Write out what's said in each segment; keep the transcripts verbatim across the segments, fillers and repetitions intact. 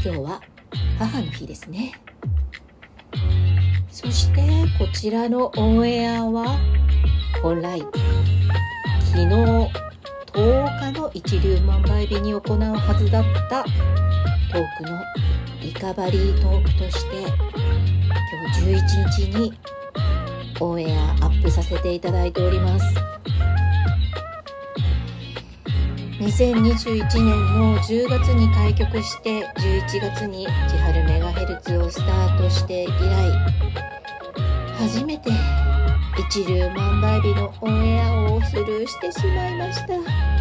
今日は母の日ですね。そしてこちらのオンエアは本来昨日とおかの一粒万倍日に行うはずだったトークのリカバリートークとして今日じゅういちにちにオンエアアップさせていただいております。にせんにじゅういちねんのじゅうがつに開局してじゅういちがつに千春メガヘルツをスタートして以来初めて一粒万倍日のオンエアをスルーしてしまいました。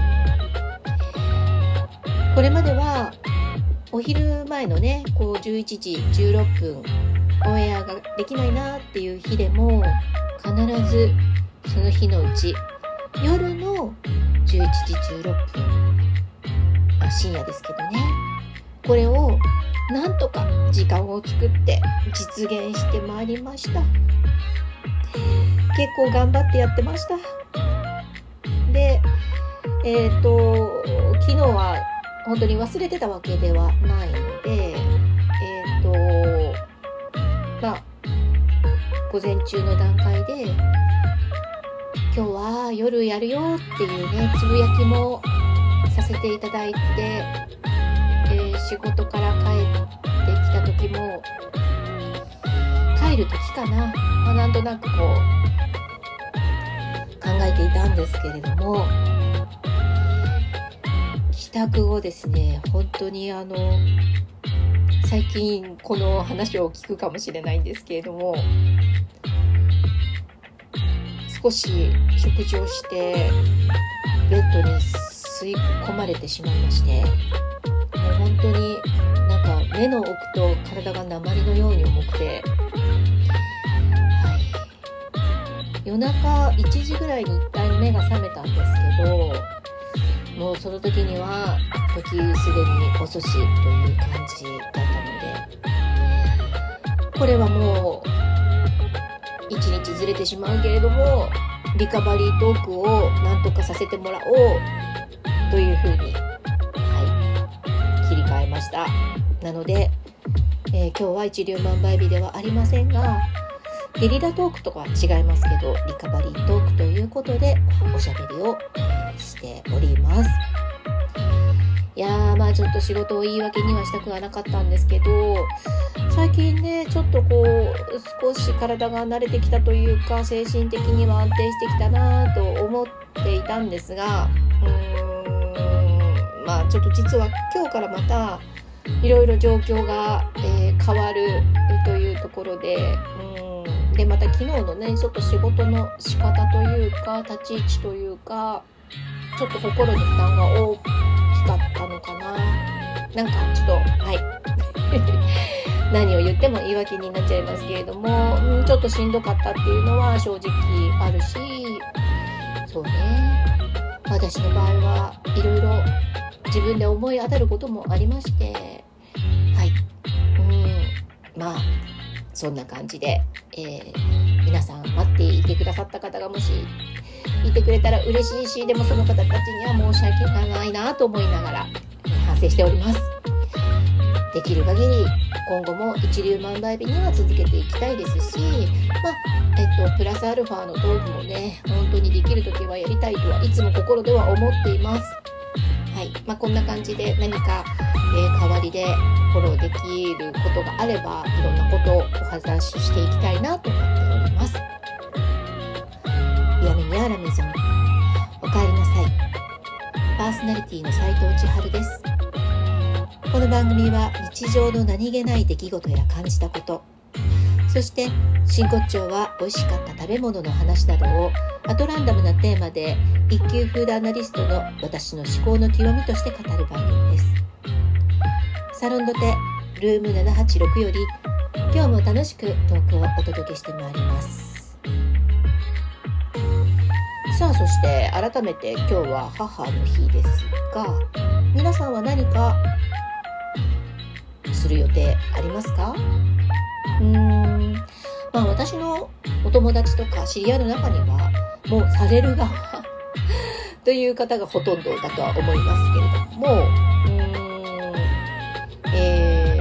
これまではお昼前のねこうじゅういちじじゅうろっぷんオンエアができないなっていう日でも必ずその日のうち夜のじゅういちじじゅうろっぷん、まあ、深夜ですけどね、これをなんとか時間を作って実現してまいりました。結構頑張ってやってました。で、えっと昨日は本当に忘れてたわけではないので、えっとまあ午前中の段階で今日は夜やるよっていうねつぶやきもさせていただいて、えー、仕事から帰ってきた時も帰る時かな、まあ、なんとなくこう考えていたんですけれども、帰宅後ですね本当にあの最近この話を聞くかもしれないんですけれども、少し食事をしてベッドに吸い込まれてしまいまして、もう本当になんか目の奥と体が鉛のように重くて、はい、夜中いちじぐらいに一旦目が覚めたんですけど、もうその時には時すでに遅しという感じだったので、これはもう一日ずれてしまうけれどもリカバリートークをなんとかさせてもらおうというふうに、はい、切り替えました。なので、えー、今日は一粒万倍日ではありませんがゲリラトークとかは違いますけどリカバリートークということでおしゃべりを、えー、しております。いやーまあちょっと仕事を言い訳にはしたくはなかったんですけど、最近ねちょっとこう少し体が慣れてきたというか精神的には安定してきたなと思っていたんですが、うーんまあちょっと実は今日からまたいろいろ状況が、えー、変わるというところで、うーんでまた昨日のねちょっと仕事の仕方というか立ち位置というかちょっと心に負担が大きかったのかな、なんかちょっとはい何を言っても言い訳になっちゃいますけれども、うん、ちょっとしんどかったっていうのは正直あるし、そうね私の場合はいろいろ自分で思い当たることもありまして、はい、うん、まあそんな感じで、えー、皆さん待っていてくださった方がもしいてくれたら嬉しいし、でもその方たちには申し訳ないなと思いながら反省しております。できる限り今後も一粒万倍日には続けていきたいですし、まあえっとプラスアルファのトークもね本当にできるときはやりたいとはいつも心では思っています。はい、まあこんな感じで何か、えー、代わりでフォローできることがあればいろんなことをお話ししていきたいなと思っております。やめにあらみさんおかえりなさい。パーソナリティの斉藤千春です。この番組は日常の何気ない出来事や感じたこと、そして真骨頂は美味しかった食べ物の話などをアトランダムなテーマで一級フードアナリストの私の思考の極みとして語る番組です。サロンドテルームななはちろくより今日も楽しくトークをお届けしてまいります。さあそして改めて今日は母の日ですが、皆さんは何かする予定ありますか？うーんまあ私のお友達とか知り合いの中にはもうされる側という方がほとんどだとは思いますけれども、うーん、え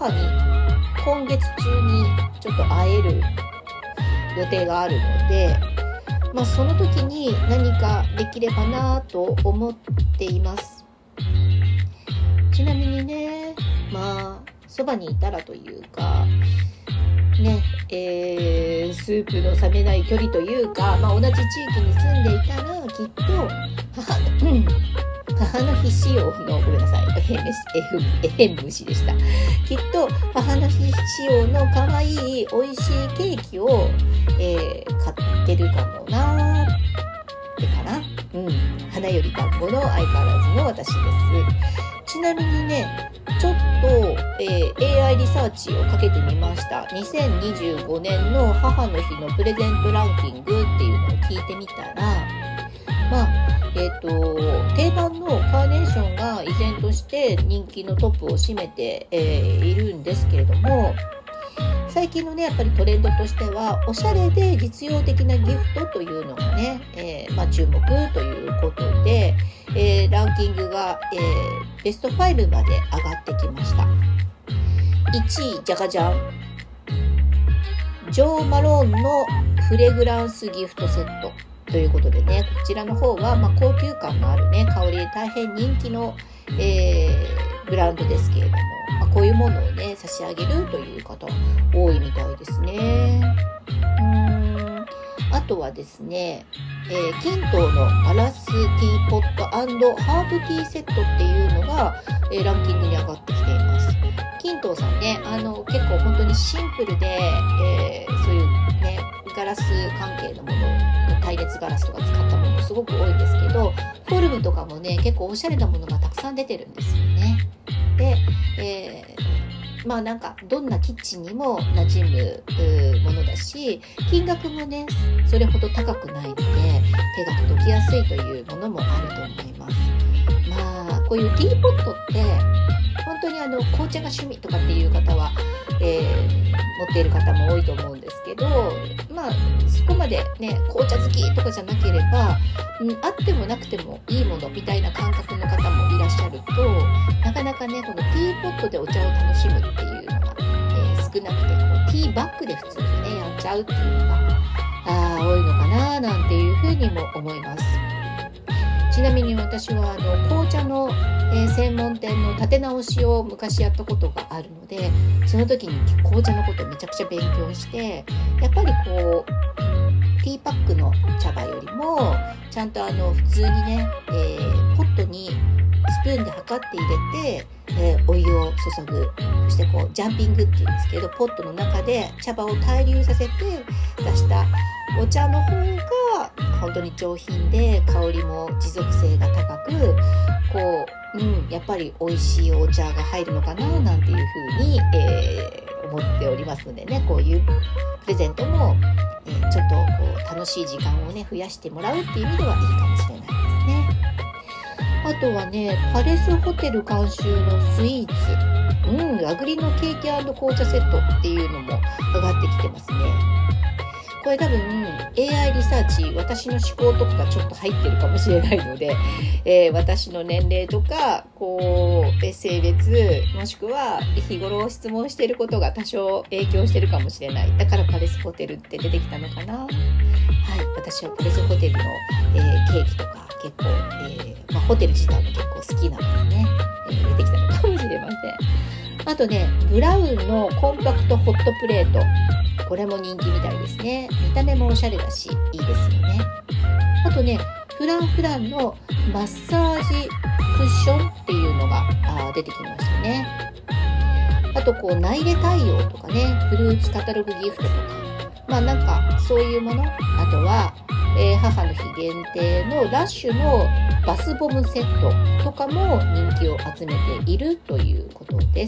母に今月中にちょっと会える予定があるので、まあ、その時に何かできればなと思っています。ちなみにね、まあそばにいたらというかね、えー、スープの冷めない距離というか、まあ、同じ地域に住んでいたらきっと母の、うん、母の日仕様のごめんなさい、えへん虫でした。きっと母の日仕様の可愛い美味しいケーキを、えー、買ってるかもなーってかな。うん、花より団子の相変わらずの私です。ちなみにね、ちょっと、えー、エーアイ リサーチをかけてみました。にせんにじゅうごねんの母の日のプレゼントランキングっていうのを聞いてみたら、まあ、えっと、定番のカーネーションが依然として人気のトップを占めて、えー、いるんですけれども、最近のね、やっぱりトレンドとしては、おしゃれで実用的なギフトというのがね、えー、まあ注目ということで、えー、ランキングが、えー、ベストファイブまで上がってきました。いちい、じゃかじゃん。ジョー・マローンのフレグランスギフトセットということでね、こちらの方は、まあ、高級感のあるね、香りで大変人気の、えー、ブランドですけれども、まあ、こういうものをね、差し上げるという方多いみたいですね。うーん、あとはですね、えー、キントーのガラスティーポット&ハーブティーセットっていうのが、えー、ランキングに上がってきています。キントーさんね、あの結構本当にシンプルで、えー、そういうね、ガラス関係のもの、耐熱ガラスとか使ったものすごく多いんですけど、フォルムとかもね、結構おしゃれなものがたくさん出てるんですよね。で、えー、まあなんかどんなキッチンにも馴染むものだし、金額もねそれほど高くないので手が届きやすいというものもあると思います。まあこういうティーポットって本当にあの紅茶が趣味とかっていう方は、えー、持っている方も多いと思うんですけど、まあそこまでね紅茶好きとかじゃなければ、うん、あってもなくてもいいものみたいな感覚の方もいらっしゃると、なかなかねこのティーポットでお茶を楽しむっていうのが、えー、少なくてこうティーバッグで普通にねやっちゃうっていうのがあ多いのかななんていうふうにも思います。ちなみに私はあの紅茶の、えー、専門店の立て直しを昔やったことがあるので、その時に紅茶のことをめちゃくちゃ勉強して、やっぱりこうティーパックの茶葉よりもちゃんとあの普通にね、えー、ポットにスプーンで測って入れて、えー、お湯を注ぐ、そしてこうジャンピングっていうんですけど、ポットの中で茶葉を対流させて出したお茶の方が本当に上品で香りも持続性が高く、こう、うん、やっぱり美味しいお茶が入るのかななんていうふうに、えー、思っておりますのでね、こういうプレゼントも、えー、ちょっとこう楽しい時間をね増やしてもらうっていう意味ではいいかもしれないですね。あとはね、パレスホテル監修のスイーツ、うん、和栗のケーキ&紅茶セットっていうのも上がってきてますね。これ多分 エーアイ リサーチ、私の思考とかがちょっと入ってるかもしれないので、えー、私の年齢とかこう性別もしくは日頃質問していることが多少影響してるかもしれない。だからパレスホテルって出てきたのかな。はい、私はパレスホテルの、えー、ケーキとか結構、えーまあ、ホテル自体も結構好きなのでね、えー、出てきたのかもしれません。あとね、ブラウンのコンパクトホットプレート、これも人気みたいですね。見た目もおしゃれだしいいですよね。あとね、フランフランのマッサージクッションっていうのがあ出てきましたね。あとこう内入れ対応とかね、フルーツカタログギフトとか、まあなんかそういうもの。あとは、えー、母の日限定のラッシュのバスボムセットとかも人気を集めているということです。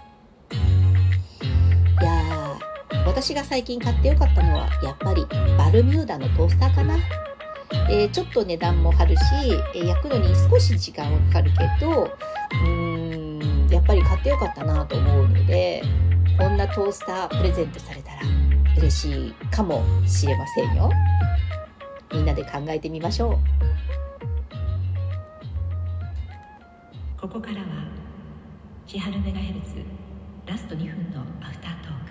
いやー、私が最近買ってよかったのはやっぱりバルミューダのトースターかな。えー、ちょっと値段も張るし、えー、焼くのに少し時間はかかるけど、うーんやっぱり買ってよかったなと思うので、こんなトースタープレゼントされたら嬉しいかもしれませんよ。みんなで考えてみましょう。 ここからは千春メガヘルツラストにふんのアフタートーク。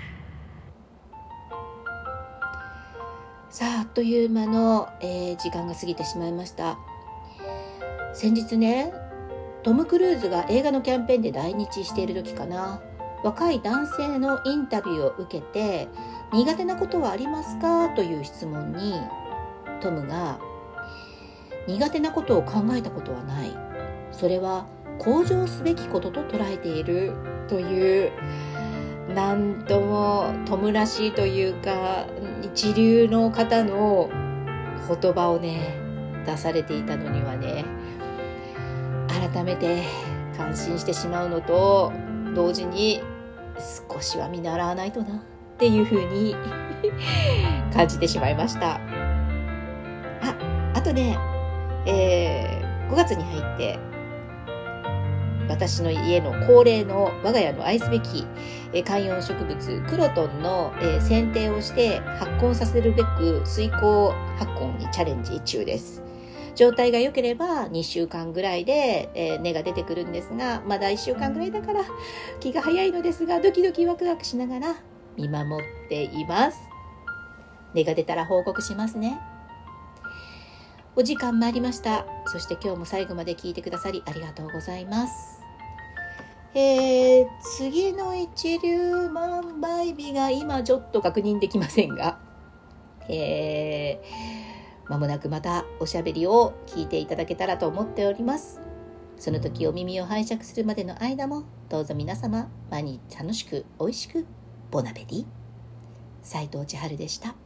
さあ、あっという間の、えー、時間が過ぎてしまいました。先日ね、トム・クルーズが映画のキャンペーンで来日している時かな、若い男性のインタビューを受けて、苦手なことはありますかという質問に、トムが、苦手なことを考えたことはない。それは向上すべきことと捉えているという、なんともトムらしいというか、一流の方の言葉をね、出されていたのにはね、改めて感心してしまうのと同時に、少しは見習わないとなっていうふうに感じてしまいました。あ、あとね、えー、ごがつに入って私の家の恒例の我が家の愛すべき、えー、観葉植物クロトンの、えー、剪定をして発根させるべく水耕発根にチャレンジ中です。状態が良ければにしゅうかんぐらいで、えー、根が出てくるんですが、まだいっしゅうかんぐらいだから気が早いのですが、ドキドキワクワクしながら見守っています。根が出たら報告しますね。お時間参りました。そして今日も最後まで聞いてくださりありがとうございます。えー、次の一粒万倍日が今ちょっと確認できませんが、えー、間もなくまたおしゃべりを聞いていただけたらと思っております。その時お耳を拝借するまでの間も、どうぞ皆様毎日楽しく美味しくボナベディ。斉藤千春でした。